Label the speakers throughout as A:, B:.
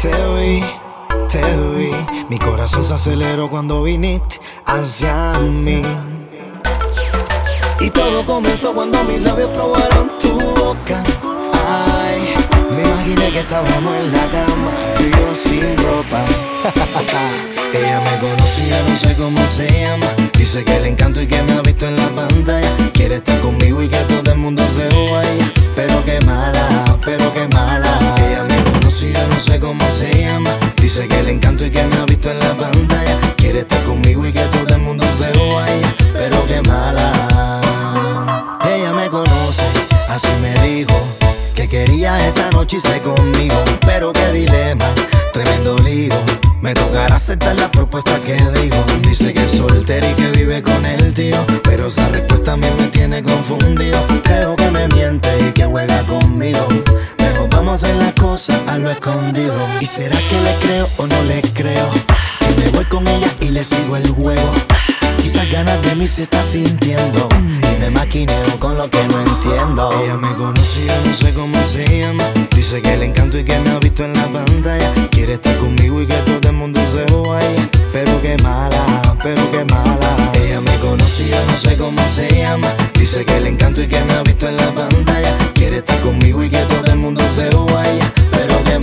A: Te vi, te vi. Mi corazón se aceleró cuando viniste hacia mí. Y todo comenzó cuando mis labios probaron tu boca. Ay, me imaginé que estábamos en la cama, tú y yo sin ropa. Ella me conocía, no sé cómo se llama. Dice que le encanto y que me ha visto en la pantalla. Quiere estar conmigo y que todo el mundo se vaya. Pero qué mala, pero qué mala. Ella me conocía, no sé cómo se llama. Dice que le encanto y que me ha visto en la pantalla. Quiere estar conmigo y que todo el mundo se vaya. Pero qué mala. Ella me conoce, así me dijo que quería esta noche irse conmigo. Pero qué dilema, tremendo lío. Me tocará aceptar la propuesta que dijo. Dice que es soltera y que vive con el tío, pero esa respuesta a mí me tiene confundido. Creo que me miente y que juega conmigo. Mejor vamos a hacer las cosas a lo escondido. ¿Y será que le creo o no le creo? Que me voy con ella y le sigo el juego. Quizás ganas de mí se está sintiendo y me maquineo con lo que no entiendo. Ella me conocía, no sé cómo se llama. Dice que le encanto y que me ha visto en la pantalla. Quiere estar conmigo y que todo el mundo se vaya. Pero qué mala, pero qué mala. Ella me conocía, no sé cómo se llama. Dice que le encanto y que me ha visto en la pantalla. Quiere estar conmigo y que todo el mundo se vaya. Pero qué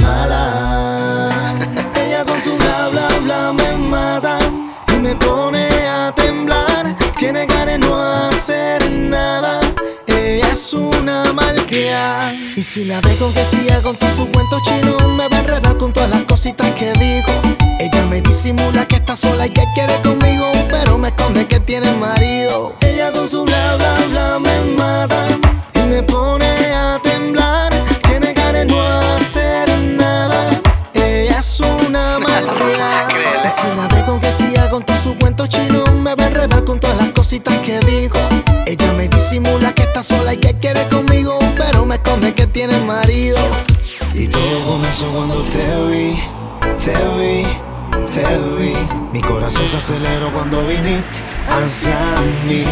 A: mala. Ella con su bla bla bla me mata y me pone a temblar. Tiene cara de no hacer nada. Ella es una malcriada. Y si la dejo que siga con todo su cuento chino, me va a enredar con todas las cositas que digo. Ella me disimula que está sola y que quiere conmigo, pero me esconde que tiene marido. Ella con su bla bla bla me mata y me pone a temblar. Tiene cara de no hacer nada. Ella es una malcriada. Y si la dejo que siga con todo su cuento chino, me va a enredar con todas las cositas que dijo. Ella me disimula que está sola y que quiere conmigo, pero me esconde que tiene marido. Y todo comenzó cuando te vi, te vi, te vi. Mi corazón se aceleró cuando viniste hacia mí.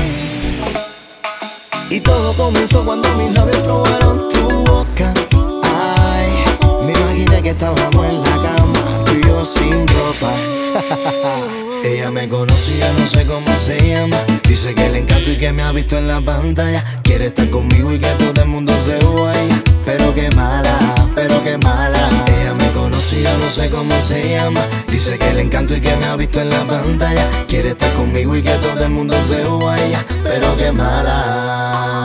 A: Y todo comenzó cuando mis labios probaron tu boca. Ay, me imaginé que estábamos en la cama, tú y yo sin ropa. Ella me conocía, no sé cómo se llama. Dice que le encanto y que me ha visto en la pantalla. Quiere estar conmigo y que todo el mundo se vaya. Pero qué mala, pero qué mala. Ella me conocía, no sé cómo se llama. Dice que le encanto y que me ha visto en la pantalla. Quiere estar conmigo y que todo el mundo se vaya. Pero qué mala.